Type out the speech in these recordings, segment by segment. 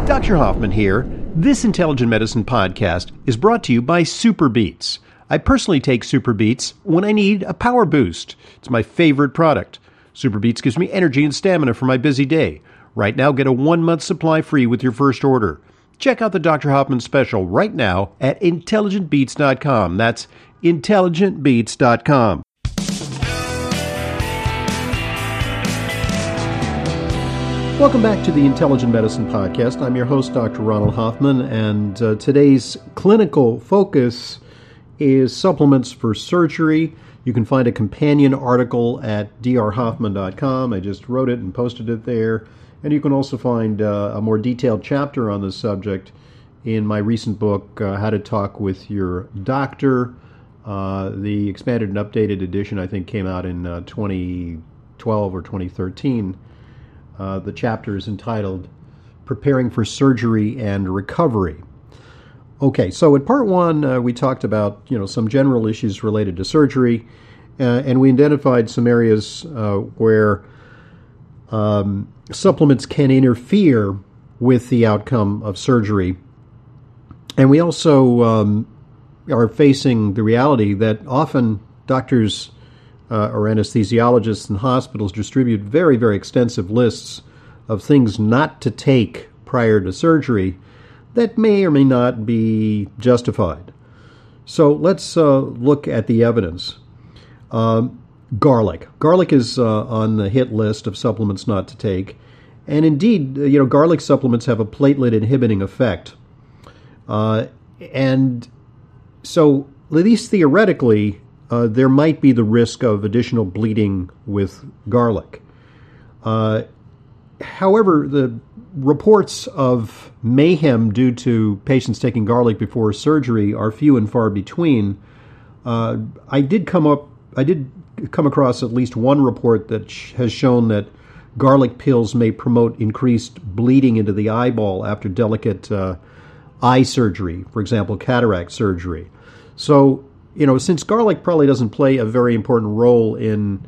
Dr. Hoffman here. This Intelligent Medicine podcast is brought to you by Super Beats. I personally take Super Beats when I need a power boost. It's my favorite product. Super Beats gives me energy and stamina for my busy day. Right now, get a 1-month supply free with your first order. Check out the Dr. Hoffman special right now at intelligentbeats.com. That's intelligentbeats.com. Welcome back to the Intelligent Medicine Podcast. I'm your host, Dr. Ronald Hoffman, and today's clinical focus is supplements for surgery. You can find a companion article at drhoffman.com. I just wrote it and posted it there. And you can also find a more detailed chapter on this subject in my recent book, How to Talk with Your Doctor. The expanded and updated edition, I think, came out in 2012 or 2013. The chapter is entitled Preparing for Surgery and Recovery. Okay, so in part one, we talked about some general issues related to surgery, and we identified some areas where supplements can interfere with the outcome of surgery. And we also are facing the reality that often doctors or anesthesiologists in hospitals distribute very, very extensive lists of things not to take prior to surgery that may or may not be justified. So let's look at the evidence. Garlic. Garlic is on the hit list of supplements not to take. And indeed, garlic supplements have a platelet inhibiting effect. And so, at least theoretically, there might be the risk of additional bleeding with garlic. However, the reports of mayhem due to patients taking garlic before surgery are few and far between. I did come across at least one report that has shown that garlic pills may promote increased bleeding into the eyeball after delicate eye surgery, for example, cataract surgery. So, since garlic probably doesn't play a very important role in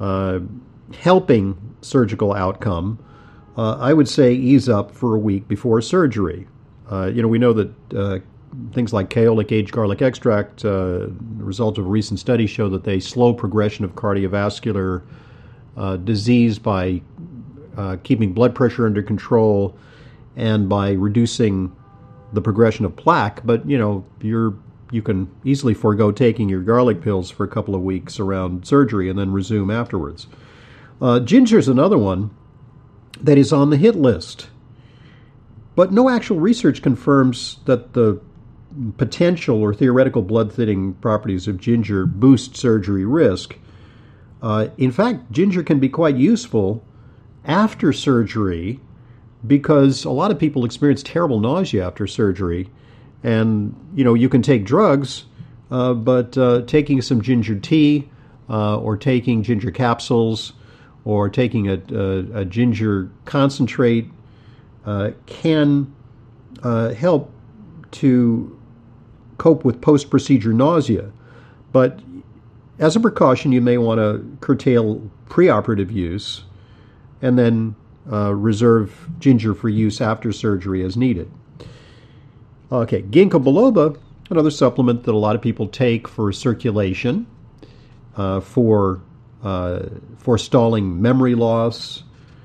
helping surgical outcome, I would say ease up for a week before surgery. We know that things like Kaolic aged garlic extract, the result of a recent study show that they slow progression of cardiovascular disease by keeping blood pressure under control and by reducing the progression of plaque. But, you can easily forego taking your garlic pills for a couple of weeks around surgery and then resume afterwards. Ginger is another one that is on the hit list. But no actual research confirms that the potential or theoretical blood-thinning properties of ginger boost surgery risk. In fact, ginger can be quite useful after surgery because a lot of people experience terrible nausea after surgery. And, you can take drugs, but taking some ginger tea or taking ginger capsules or taking a ginger concentrate can help to cope with post-procedure nausea. But as a precaution, you may want to curtail preoperative use and then reserve ginger for use after surgery as needed. Okay, ginkgo biloba, another supplement that a lot of people take for circulation, for forestalling memory loss.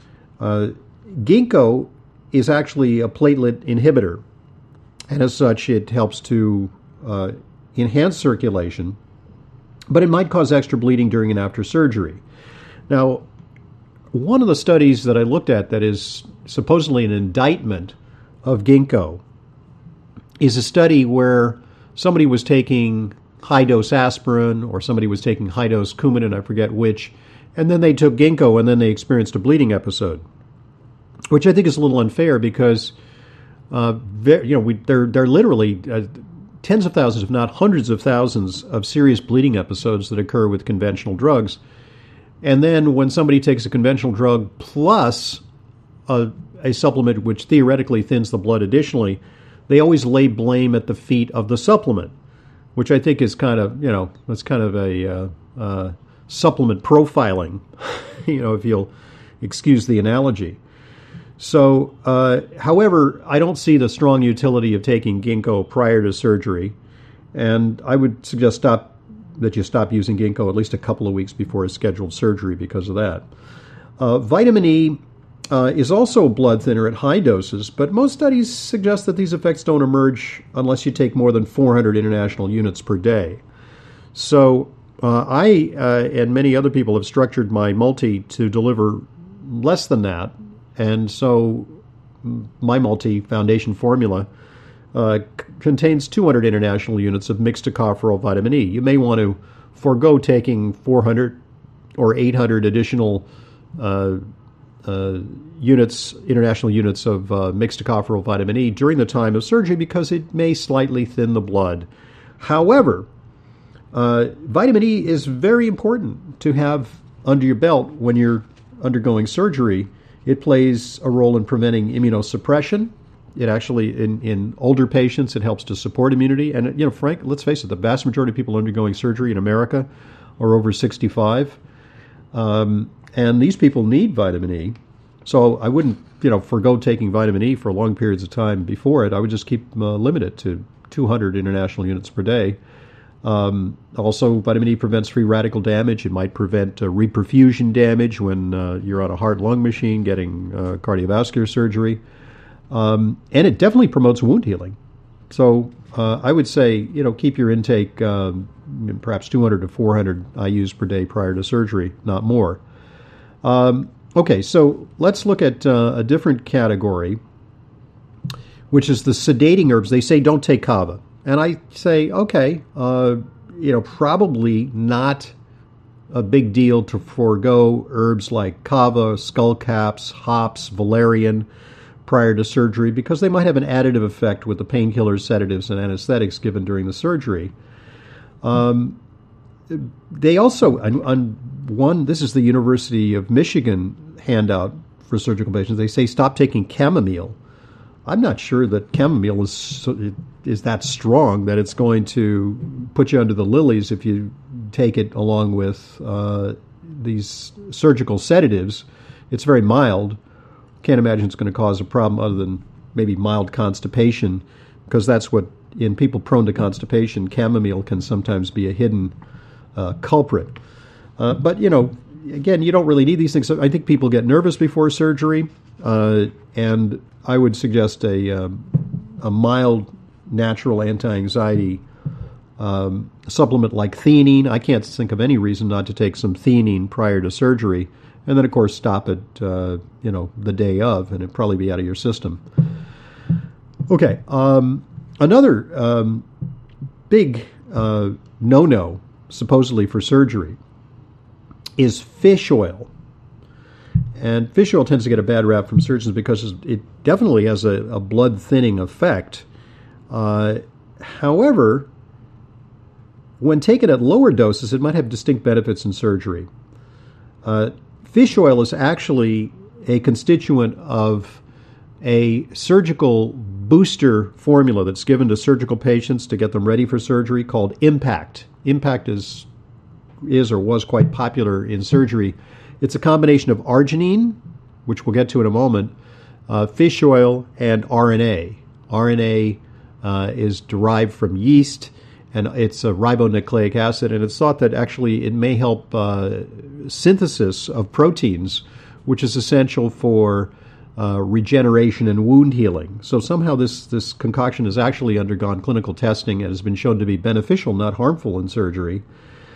Ginkgo is actually a platelet inhibitor, and as such, it helps to enhance circulation, but it might cause extra bleeding during and after surgery. Now, one of the studies that I looked at that is supposedly an indictment of ginkgo is a study where somebody was taking high-dose aspirin or somebody was taking high-dose Coumadin, I forget which, and then they took ginkgo and then they experienced a bleeding episode, which I think is a little unfair because there are literally tens of thousands, if not hundreds of thousands, of serious bleeding episodes that occur with conventional drugs. And then when somebody takes a conventional drug plus a supplement which theoretically thins the blood additionally, they always lay blame at the feet of the supplement, which I think is kind of, that's kind of a supplement profiling, if you'll excuse the analogy. So, however, I don't see the strong utility of taking ginkgo prior to surgery, and I would suggest that you stop using ginkgo at least a couple of weeks before a scheduled surgery because of that. Vitamin E is also a blood thinner at high doses, but most studies suggest that these effects don't emerge unless you take more than 400 international units per day. So I and many other people have structured my multi to deliver less than that, and so my multi foundation formula contains 200 international units of mixed tocopherol vitamin E. You may want to forego taking 400 or 800 additional international units of mixed tocopherol vitamin E during the time of surgery because it may slightly thin the blood. However, vitamin E is very important to have under your belt when you're undergoing surgery. It plays a role in preventing immunosuppression. It actually, in older patients, it helps to support immunity. And, Frank, let's face it, the vast majority of people undergoing surgery in America are over 65. And these people need vitamin E. So I wouldn't, forego taking vitamin E for long periods of time before it. I would just keep limited to 200 international units per day. Also, vitamin E prevents free radical damage. It might prevent reperfusion damage when you're on a heart-lung machine getting cardiovascular surgery. And it definitely promotes wound healing. So I would say, keep your intake perhaps 200 to 400 IUs per day prior to surgery, not more. Okay, so let's look at a different category, which is the sedating herbs. They say don't take kava. And I say, okay, probably not a big deal to forego herbs like kava, skullcaps, hops, valerian prior to surgery because they might have an additive effect with the painkillers, sedatives, and anesthetics given during the surgery. They also, this is the University of Michigan handout for surgical patients, they say stop taking chamomile. I'm not sure that chamomile is that strong that it's going to put you under the lilies if you take it along with these surgical sedatives. It's very mild. Can't imagine it's going to cause a problem other than maybe mild constipation, because that's what, in people prone to constipation, chamomile can sometimes be a hidden culprit. But, again, you don't really need these things. I think people get nervous before surgery, and I would suggest a mild natural anti-anxiety supplement like theanine. I can't think of any reason not to take some theanine prior to surgery. And then, of course, stop it, the day of, and it'd probably be out of your system. Okay, another big no-no, supposedly for surgery, is fish oil. And fish oil tends to get a bad rap from surgeons because it definitely has a blood-thinning effect. However, when taken at lower doses, it might have distinct benefits in surgery. Fish oil is actually a constituent of a surgical booster formula that's given to surgical patients to get them ready for surgery called Impact. Impact is or was quite popular in surgery. It's a combination of arginine, which we'll get to in a moment, fish oil, and RNA. RNA is derived from yeast, and it's a ribonucleic acid, and it's thought that actually it may help synthesis of proteins, which is essential for regeneration and wound healing. So somehow this concoction has actually undergone clinical testing and has been shown to be beneficial, not harmful in surgery.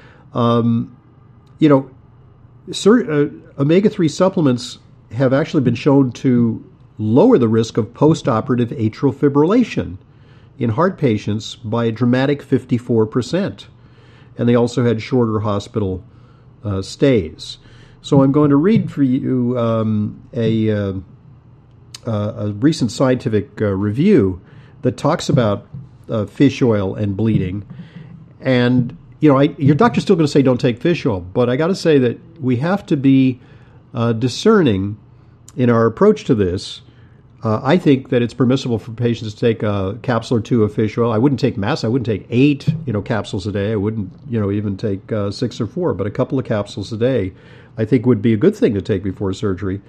Omega-3 supplements have actually been shown to lower the risk of post-operative atrial fibrillation in heart patients by a dramatic 54%. And they also had shorter hospital stays. So I'm going to read for you a recent scientific review that talks about fish oil and bleeding. And, your doctor's still going to say don't take fish oil, but I got to say that we have to be discerning in our approach to this. I think that it's permissible for patients to take a capsule or two of fish oil. I wouldn't take mass. I wouldn't take 8, capsules a day. I wouldn't, even take 6 or 4, but a couple of capsules a day I think would be a good thing to take before surgery.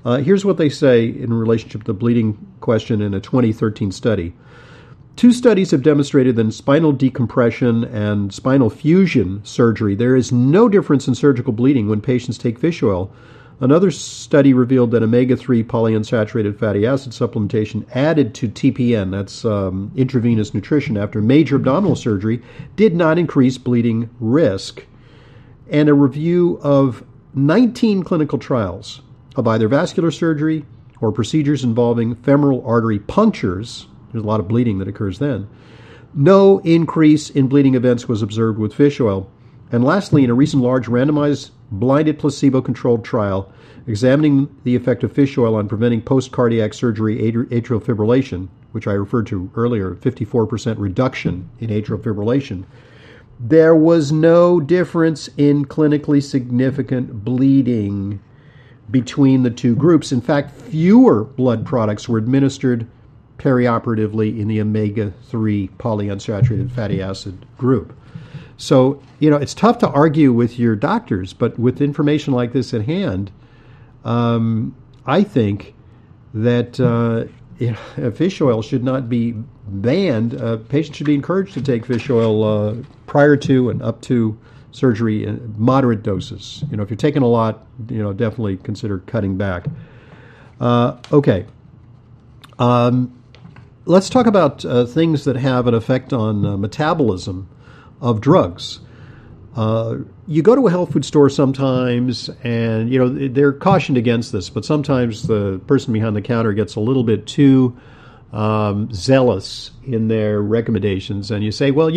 Here's what they say in relationship to the bleeding question in a 2013 study. 2 studies have demonstrated that in spinal decompression and spinal fusion surgery, there is no difference in surgical bleeding when patients take fish oil. Another study revealed that omega-3 polyunsaturated fatty acid supplementation added to TPN, that's intravenous nutrition, after major abdominal surgery, did not increase bleeding risk. And a review of 19 clinical trials of either vascular surgery or procedures involving femoral artery punctures, there's a lot of bleeding that occurs then, no increase in bleeding events was observed with fish oil. And lastly, in a recent large randomized blinded placebo-controlled trial examining the effect of fish oil on preventing post-cardiac surgery atrial fibrillation, which I referred to earlier, 54% reduction in atrial fibrillation, there was no difference in clinically significant bleeding between the 2 groups. In fact, fewer blood products were administered perioperatively in the omega-3 polyunsaturated fatty acid group. So, it's tough to argue with your doctors, but with information like this at hand, I think that fish oil should not be banned. Patients should be encouraged to take fish oil prior to and up to surgery in moderate doses. If you're taking a lot, definitely consider cutting back. Okay. Let's talk about things that have an effect on metabolism of drugs. You go to a health food store sometimes, and they're cautioned against this, but sometimes the person behind the counter gets a little bit too zealous in their recommendations, and you say, well,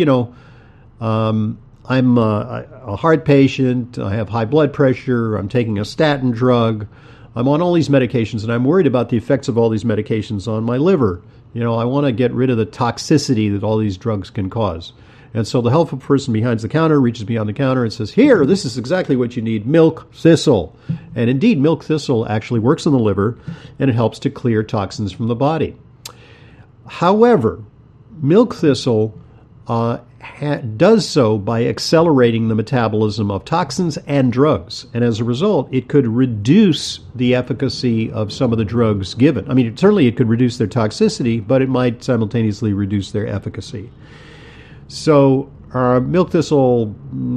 I'm a heart patient, I have high blood pressure, I'm taking a statin drug, I'm on all these medications, and I'm worried about the effects of all these medications on my liver. I want to get rid of the toxicity that all these drugs can cause. And so the health person behind the counter reaches beyond the counter and says, here, this is exactly what you need, milk thistle. And indeed, milk thistle actually works in the liver, and it helps to clear toxins from the body. However, milk thistle does so by accelerating the metabolism of toxins and drugs. And as a result, it could reduce the efficacy of some of the drugs given. I mean, certainly it could reduce their toxicity, but it might simultaneously reduce their efficacy. So milk thistle,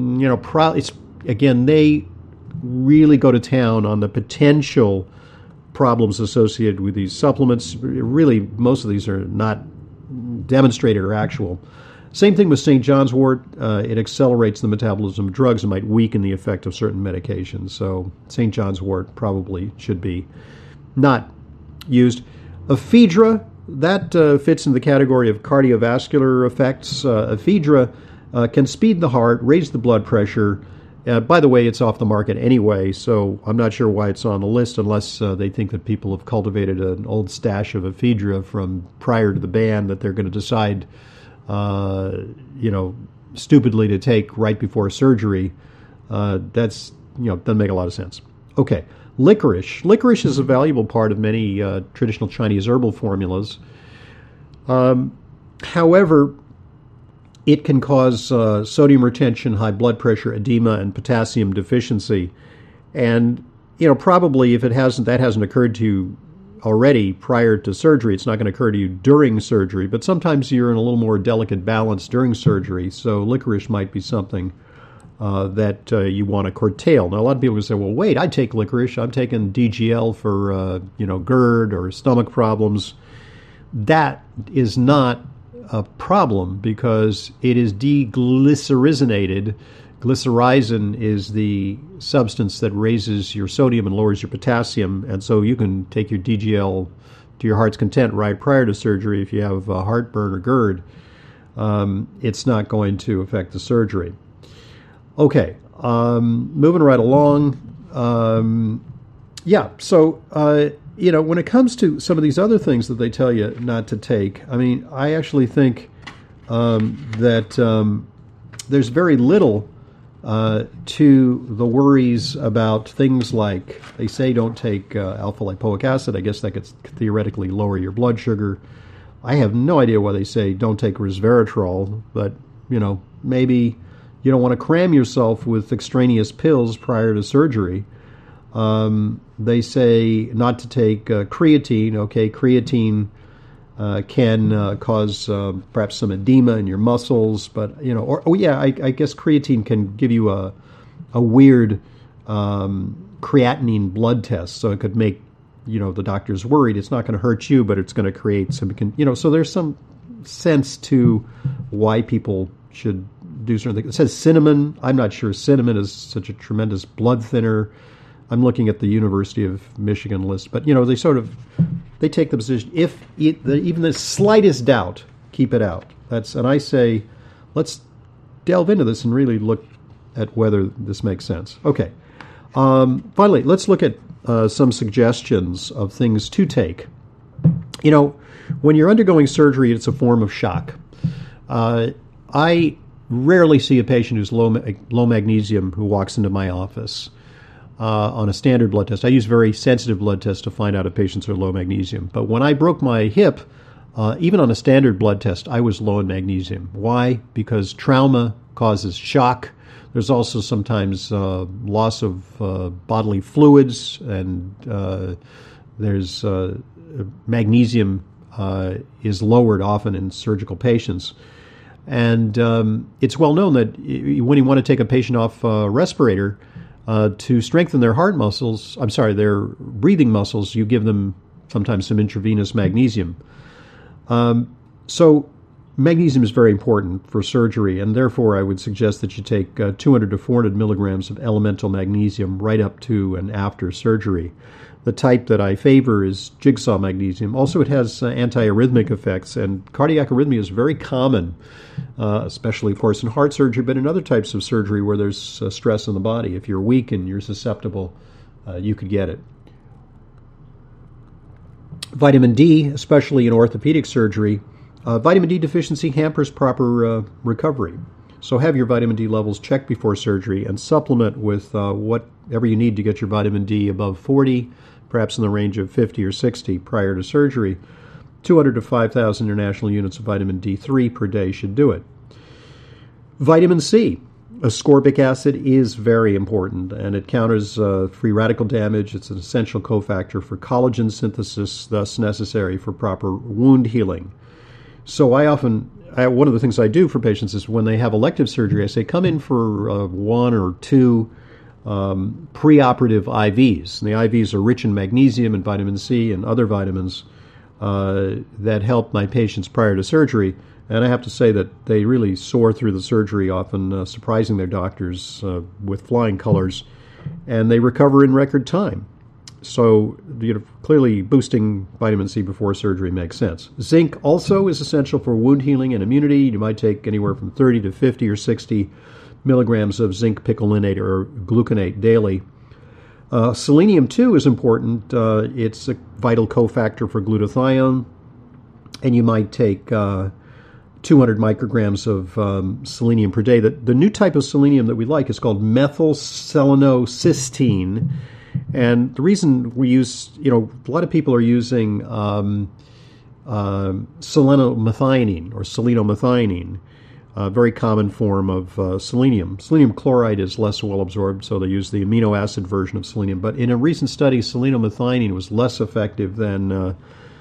they really go to town on the potential problems associated with these supplements. Really, most of these are not demonstrated or actual. Same thing with St. John's wort. It accelerates the metabolism of drugs and might weaken the effect of certain medications. So St. John's wort probably should be not used. Ephedra, that fits in the category of cardiovascular effects. Ephedra can speed the heart, raise the blood pressure. By the way, it's off the market anyway, so I'm not sure why it's on the list unless they think that people have cultivated an old stash of ephedra from prior to the ban that they're going to decide, stupidly to take right before surgery. That's, doesn't make a lot of sense. Okay. Licorice. Licorice is a valuable part of many traditional Chinese herbal formulas. However, it can cause sodium retention, high blood pressure, edema, and potassium deficiency. And, probably if that hasn't occurred to you already prior to surgery, it's not going to occur to you during surgery. But sometimes you're in a little more delicate balance during surgery, so licorice might be something that you want to curtail. Now, a lot of people will say, well, wait, I take licorice. I'm taking DGL for, GERD or stomach problems. That is not a problem because it is deglycerinated. Glycyrrhizin is the substance that raises your sodium and lowers your potassium, and so you can take your DGL to your heart's content right prior to surgery if you have heartburn or GERD. It's not going to affect the surgery. Okay, moving right along. When it comes to some of these other things that they tell you not to take, I mean, I actually think that there's very little to the worries about things like, they say don't take alpha-lipoic acid. I guess that could theoretically lower your blood sugar. I have no idea why they say don't take resveratrol, but, maybe you don't want to cram yourself with extraneous pills prior to surgery. They say not to take creatine. Okay, creatine can cause perhaps some edema in your muscles, but I guess creatine can give you a weird creatinine blood test, so it could make the doctor's worried. It's not going to hurt you, but it's going to create some So there's some sense to why people should do certain things. It says cinnamon. I'm not sure cinnamon is such a tremendous blood thinner. I'm looking at the University of Michigan list, but they take the position if even the slightest doubt, keep it out. And I say, let's delve into this and really look at whether this makes sense. Okay. Finally, let's look at some suggestions of things to take. When you're undergoing surgery, it's a form of shock. I rarely see a patient who's low magnesium who walks into my office on a standard blood test. I use very sensitive blood tests to find out if patients are low magnesium. But when I broke my hip, even on a standard blood test, I was low in magnesium. Why? Because trauma causes shock. There's also sometimes loss of bodily fluids, and there's magnesium is lowered often in surgical patients. And it's well known that when you want to take a patient off a respirator, to strengthen their their breathing muscles, you give them sometimes some intravenous magnesium. So magnesium is very important for surgery, and therefore I would suggest that you take 200 to 400 milligrams of elemental magnesium right up to and after surgery. The type that I favor is jigsaw magnesium. Also, it has antiarrhythmic effects, and cardiac arrhythmia is very common, especially, of course, in heart surgery, but in other types of surgery where there's stress in the body. If you're weak and you're susceptible, you could get it. Vitamin D, especially in orthopedic surgery, vitamin D deficiency hampers proper recovery. So have your vitamin D levels checked before surgery and supplement with whatever you need to get your vitamin D above 40, perhaps in the range of 50 or 60 prior to surgery. 200 to 5,000 international units of vitamin D3 per day should do it. Vitamin C. Ascorbic acid is very important, and it counters free radical damage. It's an essential cofactor for collagen synthesis, thus necessary for proper wound healing. So one of the things I do for patients is when they have elective surgery, I say, come in for 1 or 2 preoperative IVs. And the IVs are rich in magnesium and vitamin C and other vitamins that help my patients prior to surgery. And I have to say that they really soar through the surgery, often surprising their doctors with flying colors, and they recover in record time. So clearly boosting vitamin C before surgery makes sense. Zinc also is essential for wound healing and immunity. You might take anywhere from 30 to 50 or 60 milligrams of zinc picolinate or gluconate daily. Selenium, too, is important. It's a vital cofactor for glutathione, and you might take 200 micrograms of selenium per day. The new type of selenium that we like is called methylselenocysteine. And the reason we use, a lot of people are using selenomethionine or selenomethionine, a very common form of selenium. Selenium chloride is less well absorbed, so they use the amino acid version of selenium. But in a recent study, selenomethionine was less effective than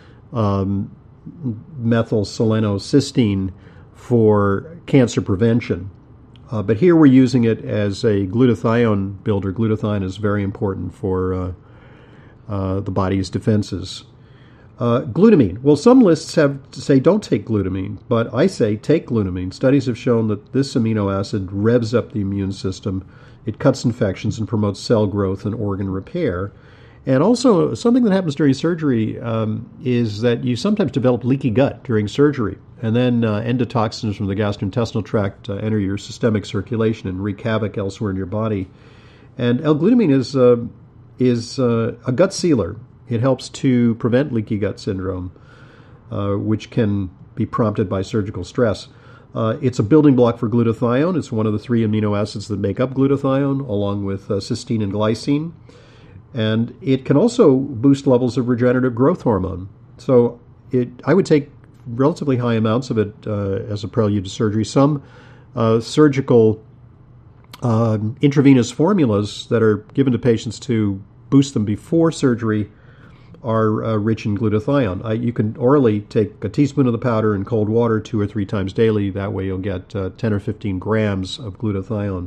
methylselenocysteine for cancer prevention. But here we're using it as a glutathione builder. Glutathione is very important for the body's defenses. Glutamine. Well, some lists say don't take glutamine, but I say take glutamine. Studies have shown that this amino acid revs up the immune system. It cuts infections and promotes cell growth and organ repair. And also, something that happens during surgery is that you sometimes develop leaky gut during surgery, and then endotoxins from the gastrointestinal tract enter your systemic circulation and wreak havoc elsewhere in your body. And L-glutamine is a gut sealer. It helps to prevent leaky gut syndrome, which can be prompted by surgical stress. It's a building block for glutathione. It's one of the 3 amino acids that make up glutathione, along with cysteine and glycine. And it can also boost levels of regenerative growth hormone. So I would take relatively high amounts of it as a prelude to surgery. Some surgical intravenous formulas that are given to patients to boost them before surgery are rich in glutathione. You can orally take a teaspoon of the powder in cold water 2 or 3 times daily. That way you'll get 10 or 15 grams of glutathione.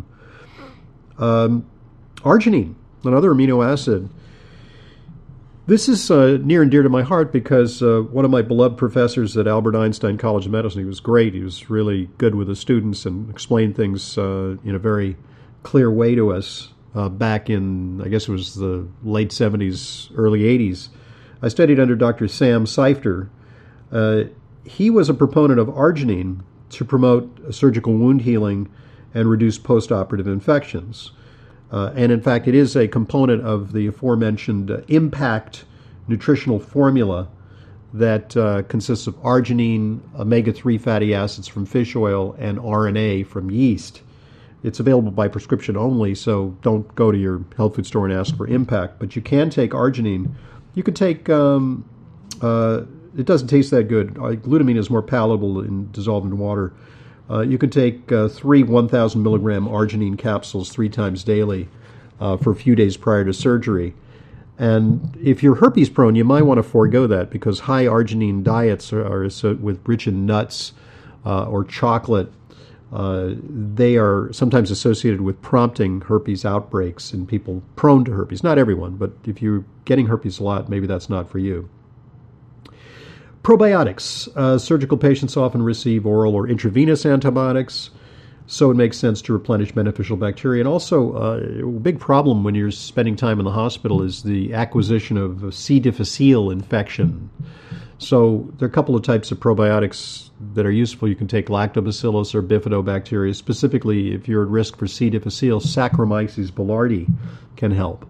Arginine, another amino acid. This is near and dear to my heart because one of my beloved professors at Albert Einstein College of Medicine, he was great. He was really good with the students and explained things in a very clear way to us back in, I guess it was the late 70s, early 80s. I studied under Dr. Sam Seifter. He was a proponent of arginine to promote surgical wound healing and reduce postoperative infections. And in fact, it is a component of the aforementioned IMPACT nutritional formula that consists of arginine, omega-3 fatty acids from fish oil, and RNA from yeast. It's available by prescription only, so don't go to your health food store and ask for IMPACT. But you can take arginine. You could take, it doesn't taste that good. Glutamine is more palatable and dissolved in water. You can take 3 1,000 milligram arginine capsules 3 times daily for a few days prior to surgery. And if you're herpes prone, you might want to forego that because high arginine diets are with rich in nuts or chocolate. They are sometimes associated with prompting herpes outbreaks in people prone to herpes. Not everyone, but if you're getting herpes a lot, maybe that's not for you. Probiotics. Surgical patients often receive oral or intravenous antibiotics, so it makes sense to replenish beneficial bacteria. And also, a big problem when you're spending time in the hospital is the acquisition of C. difficile infection. So there are a couple of types of probiotics that are useful. You can take lactobacillus or bifidobacteria. Specifically, if you're at risk for C. difficile, Saccharomyces boulardii can help.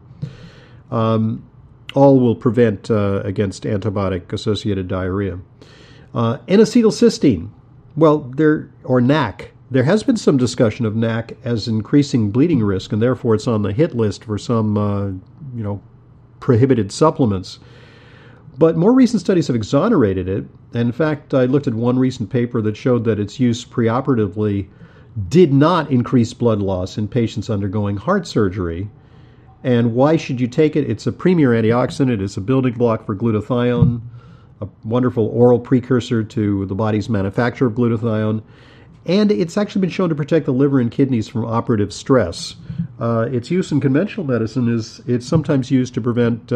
All will prevent against antibiotic-associated diarrhea. N-acetylcysteine, or NAC. There has been some discussion of NAC as increasing bleeding risk, and therefore it's on the hit list for some, prohibited supplements. But more recent studies have exonerated it. And in fact, I looked at one recent paper that showed that its use preoperatively did not increase blood loss in patients undergoing heart surgery. And why should you take it? It's a premier antioxidant. It's a building block for glutathione, a wonderful oral precursor to the body's manufacture of glutathione. And it's actually been shown to protect the liver and kidneys from operative stress. Its use in conventional medicine it's sometimes used to prevent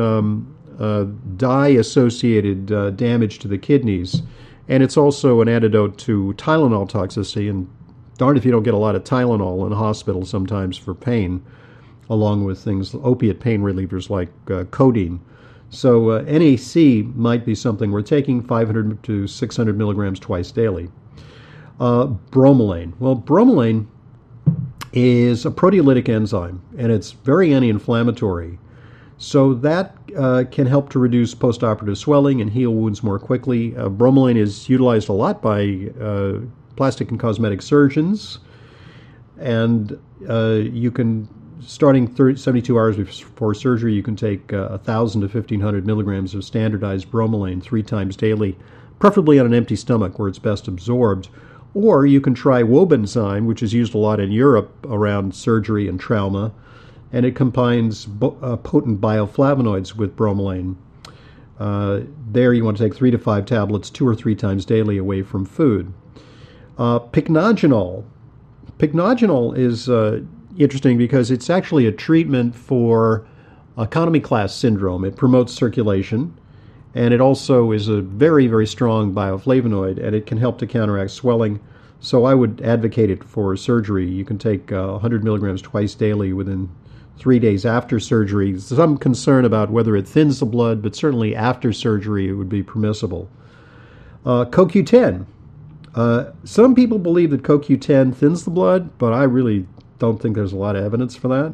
dye-associated damage to the kidneys. And it's also an antidote to Tylenol toxicity. And darn if you don't get a lot of Tylenol in a hospital sometimes for pain, along with things, opiate pain relievers like codeine. So NAC might be something we're taking 500 to 600 milligrams twice daily. Bromelain. Well, bromelain is a proteolytic enzyme, and it's very anti-inflammatory. So that can help to reduce postoperative swelling and heal wounds more quickly. Bromelain is utilized a lot by plastic and cosmetic surgeons, and you can, starting 72 hours before surgery, you can take 1,000 to 1,500 milligrams of standardized bromelain 3 times daily, preferably on an empty stomach where it's best absorbed. Or you can try Wobenzyme, which is used a lot in Europe around surgery and trauma, and it combines potent bioflavonoids with bromelain. There you want to take 3 to 5 tablets 2 or 3 times daily away from food. Pycnogenol. Pycnogenol is interesting because it's actually a treatment for economy class syndrome. It promotes circulation, and it also is a very, very strong bioflavonoid, and it can help to counteract swelling. So I would advocate it for surgery. You can take 100 milligrams twice daily within 3 days after surgery. Some concern about whether it thins the blood, but certainly after surgery it would be permissible. CoQ10. Some people believe that CoQ10 thins the blood, but I really don't think there's a lot of evidence for that.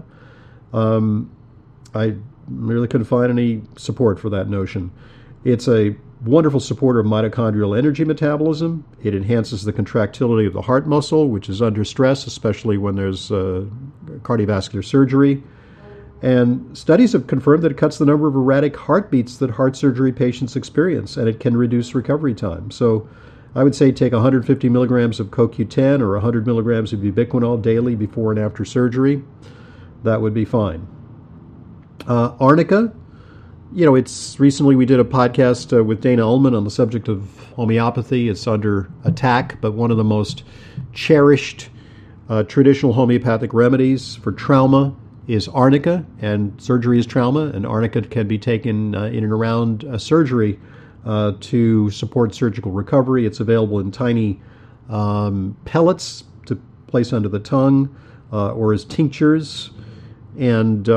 I really couldn't find any support for that notion. It's a wonderful supporter of mitochondrial energy metabolism. It enhances the contractility of the heart muscle, which is under stress, especially when there's cardiovascular surgery. And studies have confirmed that it cuts the number of erratic heartbeats that heart surgery patients experience, and it can reduce recovery time. So I would say take 150 milligrams of CoQ10 or 100 milligrams of ubiquinol daily before and after surgery. That would be fine. Arnica, it's recently we did a podcast with Dana Ullman on the subject of homeopathy. It's under attack, but one of the most cherished traditional homeopathic remedies for trauma is arnica, and surgery is trauma, and arnica can be taken in and around surgery to support surgical recovery. It's available in tiny pellets to place under the tongue or as tinctures, and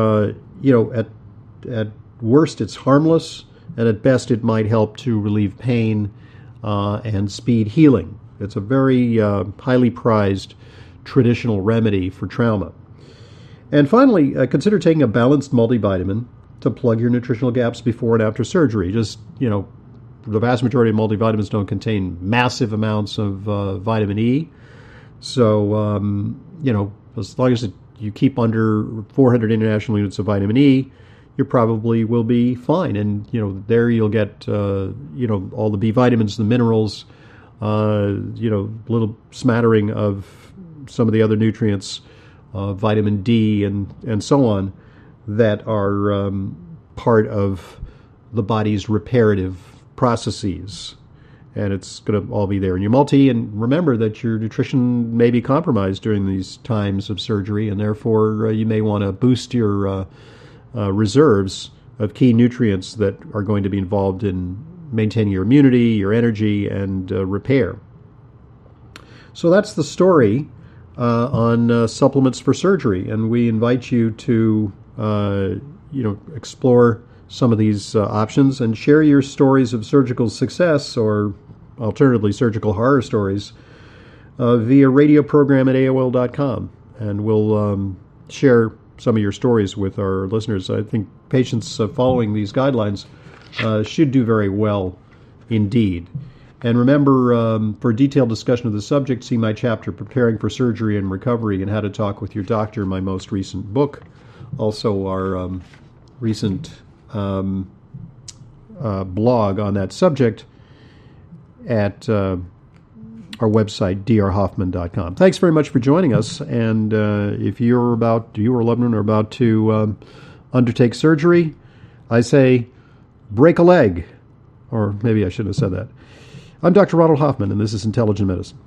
at worst it's harmless, and at best it might help to relieve pain and speed healing. It's a very highly prized traditional remedy for trauma. And finally, consider taking a balanced multivitamin to plug your nutritional gaps before and after surgery. Just, the vast majority of multivitamins don't contain massive amounts of vitamin E. So, as long as you keep under 400 international units of vitamin E, you probably will be fine. And, there you'll get, all the B vitamins, the minerals, little smattering of some of the other nutrients, vitamin D and so on, that are part of the body's reparative processes. And it's going to all be there in your multi. And remember that your nutrition may be compromised during these times of surgery, and therefore you may want to boost your reserves of key nutrients that are going to be involved in maintaining your immunity, your energy, and repair. So that's the story on supplements for surgery, and we invite you to explore some of these options and share your stories of surgical success, or alternatively surgical horror stories, via radio program at AOL.com, and we'll share some of your stories with our listeners. I think patients following these guidelines should do very well indeed. And remember, for a detailed discussion of the subject, see my chapter, Preparing for Surgery and Recovery and How to Talk with Your Doctor, my most recent book. Also, our recent blog on that subject at our website, drhoffman.com. Thanks very much for joining us. And if you or a loved one are about to undertake surgery, I say, break a leg. Or maybe I shouldn't have said that. I'm Dr. Ronald Hoffman, and this is Intelligent Medicine.